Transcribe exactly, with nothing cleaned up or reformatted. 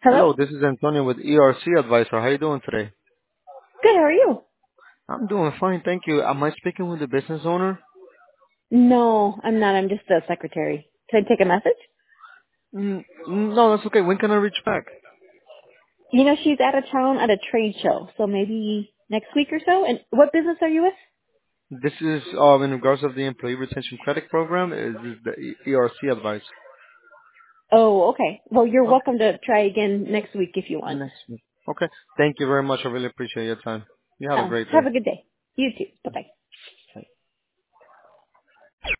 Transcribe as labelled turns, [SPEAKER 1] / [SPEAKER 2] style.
[SPEAKER 1] Hello?
[SPEAKER 2] Hello, this is Antonio with E R C Advisor. How you doing today?
[SPEAKER 1] Good, how are you?
[SPEAKER 2] I'm doing fine, thank you. Am I speaking with the business owner?
[SPEAKER 1] No, I'm not. I'm just the secretary. Can I take a message?
[SPEAKER 2] Mm, no, that's okay. When can I reach back?
[SPEAKER 1] You know, she's out of town at a trade show, so maybe next week or so. And what business are you with?
[SPEAKER 2] This is um, in regards of the Employee Retention Credit Program. Is this the E- ERC advice?
[SPEAKER 1] Oh, okay. Well, you're
[SPEAKER 2] Okay,
[SPEAKER 1] welcome to try again next week if you want.
[SPEAKER 2] next week. Okay, thank you very much. I really appreciate your time. You have a
[SPEAKER 1] Uh,
[SPEAKER 2] great day.
[SPEAKER 1] have a good day. You too. Bye-bye.